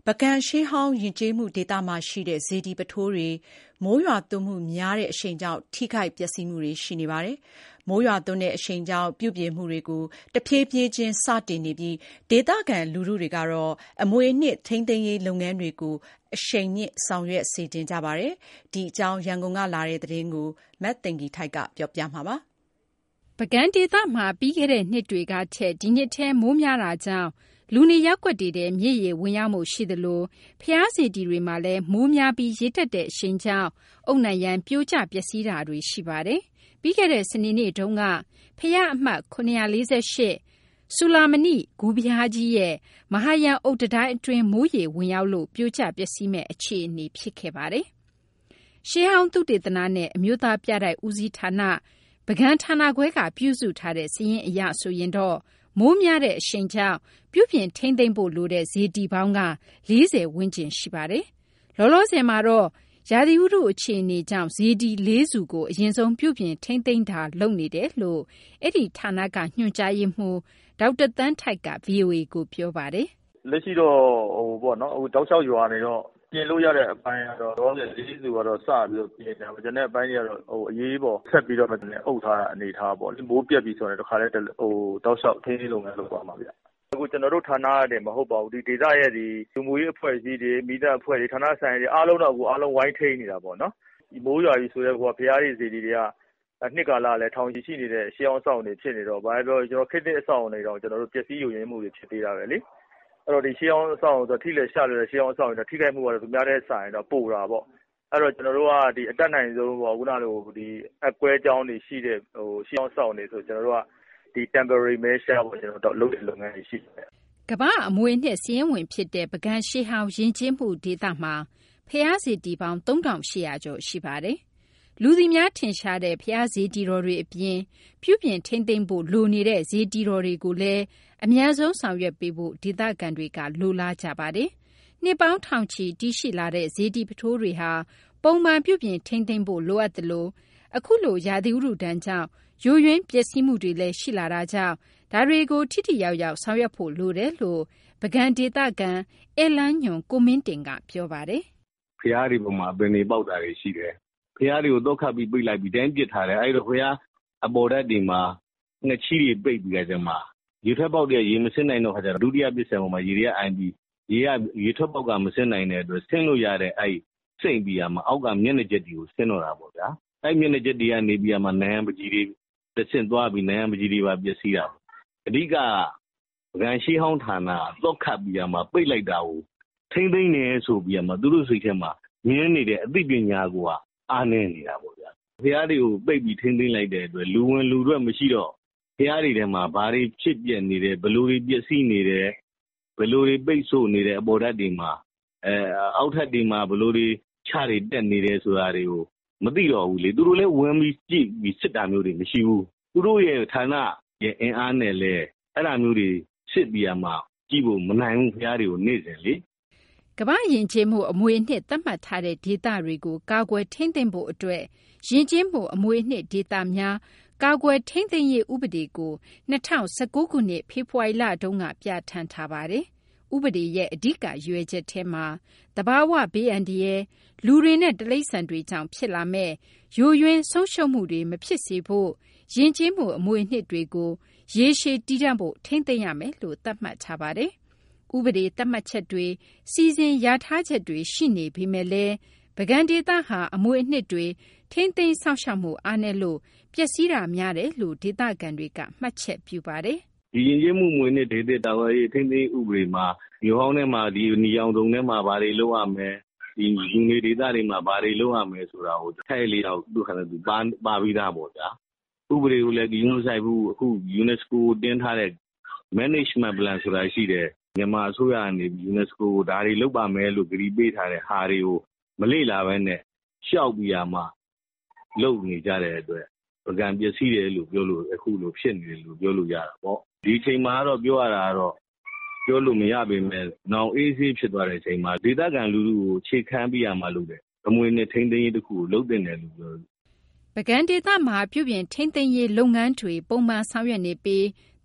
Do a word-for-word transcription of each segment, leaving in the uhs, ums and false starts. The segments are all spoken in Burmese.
ပုဂံရှေးဟောင်းယဉ်ကျေးမှုဒေသမှာရှိတဲ့ စေတီပုထိုးတွေမိုးရွာသွန်းမှုများတဲ့အရှိန်ကြောင့်ထိခိုက်ပျက်စီးမှုတွေရှိနေပါတယ်။မိုးရွာသွန်းတဲ့အရှိန်ကြောင့်ပြုပြင်မှုတွေကိုတဖြည်းဖြည်းချင်းစတင်နေပြီးဒေသခံလူထုတွေကတော့အမွေအနှစ်ထိန်းသိမ်းရေးလုပ်ငန်းတွေကိုအရှိန်မြင့်ဆောင်ရွက်စေချင်ကြပါတယ်။ဒီအကြောင်းရန်ကုန်ကလာတဲ့သတင်းကိုမသိင်္ဂီထိုက်ကပြောပြမှာပါ။ပုဂံဒေသမှာပြီးခဲ့တဲ့နှစ်တွေကထက်ဒီနှစ်ထဲမိုးများတာကြောင့်လူနေရပ်ကွက်တွေထဲမြစ်ရေဝင်ရောက်မှုရှိသလိုဘုရားစေတီတွေမှာလည်းမိုးများပြီးရေတက်တဲ့အရှိန်ကြောင့်အုတ်နံရံပြိုကျပျက်စီးတာတွေရှိပါတယ်။ပြီးခဲ့တဲ့စနေနေ့တုန်းကဘုရားအမှတ်ခုနှစ်လေးရှစ်ဆူလာမဏိဂူဘုရားကြီးရဲ့မဟာယံအုတ်တံတိုင်းအတွင်းမိုးရေဝင်ရောက်လို့ပြိုကျပျက်စီးမဲ့အခြေအနေဖြစ်ခဲ့ပါတယ်။ရှေးဟောင်းသုတေသနနဲ့အမျိုးသားပြတိုက်ဦးစီးဌာနပုဂံဌာနခွဲကပြုစုထားတဲ့စာရင်းအရဆိုရင်တော့မိုးများတဲ့အရှိန်ကြောင့်ပြုပြင်ထိန်းသိမ်းဖို့လိုတဲ့စေတီပေါင်းကလေးဆယ်ဝန်းကျင်ရှိပါတယ်။လောလောဆယ်မှာတော့ရာသီဥတုအခြေအနေကြောင့်စေတီလေးစုကိုအရင်ဆုံးပြုပြင်ထိန်းသိမ်းတာလုပ်နေတယ်လို့အဲ့ဒီဌာနကညွှန်ကြားရေးမှူးဒေါက်တာသန်းထိုက်က ဗွီအိုအေ ကိုပြောပါတယ်။လက်ရှိတော့ဟိုပေါ့နော်ဟိုတောက်လျှောက်ရွာနေတော့ပြင်လို့ရတဲ့အပိုင်းကတော့တော့လေးစုကတော့စပြီးတော့ပြင်တယ်။ကျွန်တော်အပိုင်းတွေကတော့ဟိုအရေးပေါ်ဆက်ပြီးတော့လည်းအုပ်ထားတာအနေထားပေါ့။မိုးပြက်ပြီးဆိုရင်တခါလဲဟိုတောက်လျှောက်ထိန်းသိမ်းလုပ်ငန်းလုပ်ပါမှာဗျ။အခုကျွန်တော်တို့ဌာနရတယ်မဟုတ်ပါဘူးဒီဒေသရဲ့ဒီလူမှုရေးအဖွဲ့အစည်းတွေမိသားအဖွဲ့တွေဌာနဆိုင်တွေအားလုံးတော့အခုအားလုံးဝိုင်းထိန်းနေတာပေါ့နော်ဒီမိုးရွာကြီးဆိုတဲ့ကွာဘုရားကြီးစီတီတွေကနှစ်ကာလလည်းထောင်ချီရှိနေတဲ့ရှေးအောင်ဆောင်တွေဖြစ်နေတော့ဘာပြောကျွန်တော်ခေတ်သစ်အဆောင်တွေတော့ကျွန်တော်တို့ပျက်စီးယိုယွင်းမှုတွေဖြစ်သေးတာပဲလေအဲ့တော့ဒီရှေးအောင်ဆောင်ဆိုထိလက်ရှာလို့ရှေးအောင်ဆောင်တွေထိခိုက်မှုကတော့သူများတဲ့ဆိုင်တော့ပို့တာပေါ့အဲ့တော့ကျွန်တော်တို့ကဒီအတက်နိုင်ဆုံးပေါ့ခုနလိုဒီအကွဲကြောင်းတွေရှိတဲ့ဟိုရှေးအောင်ဆောင်တွေဆိုကျွန်တော်တို့ကဒီ temporary measure ပေါ့ကျွန်တော်တို့လုပ်တဲ့လုပ်ငန်းတွေရှိတယ်ကမ္ဘာအမွေအနှစ်စီးရင်ဝင်ဖြစ်တဲ့ပုဂံရှေးဟောင်းယဉ်ကျေးမှုဒေသမှာဖျားစီတီပေါင်းသုံးထောင်ရှစ်ရာကျော်ရှိပါတယ်။လူစီများထင်ရှားတဲ့ဖျားစီတီတော်တွေအပြင်ပြုပြင်ထိမ့်သိမ့်ဖို့လိုနေတဲ့ဇေတီတော်တွေကိုလည်းအများဆုံးဆောင်ရွက်ပေးဖို့ဒေသခံတွေကလိုလားကြပါတယ်။နှစ်ပေါင်းထောင်ချီတည်ရှိလာတဲ့ဇေတီပထိုးတွေဟာပုံမှန်ပြုပြင်ထိမ့်သိမ့်ဖို့လိုအပ်တယ်လို့အခုလိုရာသီဥတုတန်းကြောင့်ယိုယွင်းပျက်စီးမှုတွေလည်းရှိလာတာကြောင့်ဒါတွေကိုထိထိရောက်ရောက်ဆောင်ရွက်ဖို့လိုတယ်လို့ပုဂံဒေသခံအဲလန်းညွန်ကိုမင်းတင်ကပြောပါတယ်။ဖျားတွေပေါ်မှာပင်တွေပေါက်တာတွေရှိတယ်။ဖျားတွေကိုတော့ခတ်ပြီးပိတ်လိုက်ပြီးတိုင်းပစ်ထားတယ်။အဲ့တော့ဖျားအပေါ်ဓာတ်တွေမှာငချီတွေပိတ်ပြီးကြတယ်မှာရေထွက်ပေါက်တွေရေမစင်းနိုင်တော့ခါကျတော့ဒုတိယပစ္စံပေါ်မှာရေတွေကအိုင်ပြီးရေကရေထွက်ပေါက်ကမစင်းနိုင်တဲ့အတွက်ဆင်းလို့ရတဲ့အဲ့စိတ်ပြီးရမှာအောက်ကမျက်နှာချက်တွေကိုဆင်းတော့တာပေါ့ဗျာ။အဲ့မျက်နှာချက်တွေကနေပြီးရမှာနန်းပကြီးတွေတဆင့်သွားပြီးနန်းပကြီးတွေပါပျက်စီးတာအဓိကပုဂံရှေးဟောင်းဌာနတော့ခတ်ပြီးရမှာပိတ်လိုက်တာကိုထိမ့်သိမ့်နေဆိုပြီးရမှာသူတို့စိတ်ထဲမှာမြင်နေတဲ့အသိပညာကိုကအားနည်းနေတာပေါ့ဗျာ။ဖျားတွေကိုပိတ်ပြီးထိမ့်သိမ့်လိုက်တဲ့အတွက်လူဝင်လူထွက်မရှိတော့ဖျားတွေထဲမှာဘာတွေဖြစ်ပြနေတယ်ဘယ်လိုတွေပျက်စီးနေတယ်ဘယ်လိုတွေပိတ်ဆို့နေတယ်အပေါ်ဓာတ်တွေမှာအဲအောက်ထပ်တွေမှာဘယ်လိုတွေခြားတွေတက်နေတယ်ဆိုတာတွေကိုမသိတော့ဘူးလေသူတို့လည်းဝင်ပြီးကြည့်ပြီးစစ်တာမျိုးတွေမရှိဘူးသူတို့ရဲ့ဌာနရဲ့အင်အားနဲ့လဲအဲ့လိုမျိုးတွေစစ်ပြီးရမှာကြည့်ဖို့မနိုင်ဘူးဖျားတွေကိုနေ့စဉ်လေကမ္ဘာယဉ်ကျေးမှုအမွေအနှစ်သတ်မှတ်ထားတဲ့ဒေသတွေကိုကာကွယ်ထိန်းသိမ်းဖို့အတွက်ယဉ်ကျေးမှုအမွေအနှစ်ဒေသများကာကွယ်ထိန်းသိမ်းရေးဥပဒေကို၂၀၁၉ခုနှစ်ဖေဖော်ဝါရီလတုန်းကပြဋ္ဌာန်းထားပါတယ်။ဥပဒေရဲ့အဓိကရွေးချက်ထဲမှာတဘာဝဘေးအန္တရာယ်လူတွေနဲ့တိရစ္ဆာန်တွေကြောင့်ဖြစ်လာမဲ့ယိုယွင်းဆုံးရှုံးမှုတွေမဖြစ်စေဖို့ယဉ်ကျေးမှုအမွေအနှစ်တွေကိုရေရှည်တည်တံ့ဖို့ထိန်းသိမ်းရမယ်လို့သတ်မှတ်ထားပါတယ်။ဥပဒေသတ်မှတ်ချက်တွေစီစဉ်ရထားချက်တွေရှိနေပေမဲ့လည်းပုဂံဒေသဟာအမွေအနှစ်တွေထိန်းသိမ်းစောင့်ရှောက်မှုအားနည်းလို့ပျက်စီးတာများတယ်လို့ဒေသခံတွေကမှတ်ချက်ပြုပါတယ်။ဒီရင်ကျမှုမွေနဲ့ဒေသတာဝရေးထိန်းသိမ်းဥပဒေမှာမြို့ဟောင်းထဲမှာဒီနေအောင်တုံထဲမှာဘာတွေလုပ်ရမလဲဒီလူနေဒေသတွေမှာဘာတွေလုပ်ရမလဲဆိုတာကိုထိုက်လေးတော့သူခါသူပါပါပြီးသားပေါ့ဗျာ။ဥပဒေကိုလည်းဒီလိုဆိုင်ဘူးအခု UNESCO တင်ထားတဲ့ management plan ဆိုတာရှိတယ်မြန်မာအစိုးရကနေ UNESCO ကိုဒါတွေလုပ်ပါမယ်လို့ကြေညာပေးထားတဲ့ဟာတွေကိုမလေ့လာဘဲနဲ့ရှောက်ပြရမှာလုပ်နေကြတဲ့အတွက်ပုဂံပျက်စီးတယ်လို့ပြောလို့အခုလိုဖြစ်နေတယ်လို့ပြောလို့ရတာပေါ့ဒီအချိန်မှာတော့ပြောရတာကတော့ပြောလို့မရပေမဲ့နောင်အေးဆေးဖြစ်သွားတဲ့အချိန်မှာဒေသခံလူထုကိုခြေခံပြရမှာလို့တယ်အမွေနဲ့ထိန်းသိမ်းရေးတစ်ခုကိုလုပ်တင်တယ်လို့ပြောပုဂံဒေသမှာပြုပြင်ထိန်းသိမ်းရေးလုပ်ငန်းတွေပုံမှန်ဆောင်ရွက်နေပြီး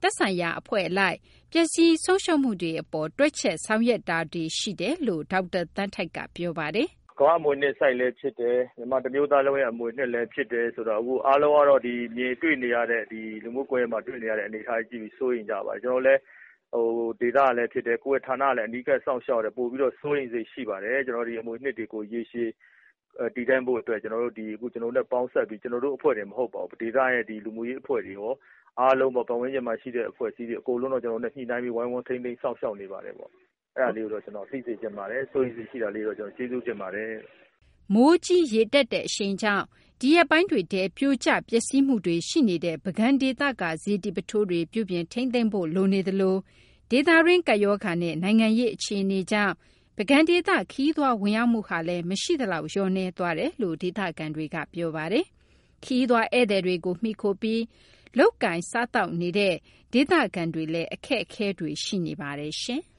သက်ဆိုင်ရာအဖွဲ့အလိုက်ပျက်စီးဆုံးရှုံးမှုတွေအပေါ်တွက်ချက်ဆောင်ရွက်တာတွေရှိတယ်လို့ဒေါက်တာသန်းထိုက်ကပြောပါတယ်။ကမ္ဘာ့အမွေအနှစ်ဆိုက်လည်းဖြစ်တယ်။မြန်မာတစ်မျိုးသားလုံးရဲ့အမွေအနှစ်လည်းဖြစ်တယ်ဆိုတော့အခုအားလုံးကတော့ဒီမြင်တွေ့နေရတဲ့ဒီလူမှုကွန်ရက်မှာတွေ့နေရတဲ့အနေအထားကြီးပြီးစိုးရိမ်ကြပါတယ်။ကျွန်တော်လည်းဟိုဒေတာလည်းဖြစ်တယ်ကိုယ့်ရဲ့ဌာနလည်းအနီးကပ်စောင့်ရှောက်တယ်ပို့ပြီးတော့စိုးရိမ်စိတ်ရှိပါတယ်။ကျွန်တော်ဒီအမွေအနှစ်တွေကိုရေရှည်တည်တိုင်းဖို့အတွက်ကျွန်တော်တို့ဒီအခုကျွန်တော်တို့နဲ့ပေါင်းဆက်ပြီးကျွန်တော်တို့အဖွဲ့တွေမဟုတ်ပါဘူးဒေတာရဲ့ဒီလူမှုရေးအဖွဲ့တွေရောအားလုံးပေါ့ပတ်ဝန်းကျင်မှာရှိတဲ့အဖွဲ့အစည်းတွေအကုန်လုံးတော့ကျွန်တော်တို့နဲ့ညှိနှိုင်းပြီးဝိုင်းဝန်းထိန်းသိမ်းစောင့်ရှောက်နေပါတယ်ပေါ့အဲ့ဒါလေးကိုတော့ကျွန်တော်သိစေချင်ပါတယ်စိုးရိမ်စိတ်ရှိတာလေးတော့ကျွန်တော်ကျေးဇူးတင်ပါတယ်မိုးကြီးရေတက်တဲ့အရှိန်ကြောင့်ဒီရက်ပိုင်းတွေတည်းပြိုကျပျက်စီးမှုတွေရှိနေတဲ့ပကံဒေသကဇေတီပထိုးတွေပြုပြင်ထိန်းသိမ်းဖို့လိုနေသလိုဒေသရင်းကယောဂါနဲ့နိုင်ငံရေးအခြေအနေကြောင့်ပကံဒေသခီးသွွားဝင်ရောက်မှုဟာလည်းမရှိသလောက်လျော့နေသွားတယ်လို့ဒေသခံတွေကပြောပါတယ်ခီးသွွားဧည့်သည်တွေကိုမှီခိုပြီးလောက်ကင်စားတောက်နေတဲ့ဒေသခံတွေလည်းအခက်အခဲတွေရှိနေပါတယ်ရှင်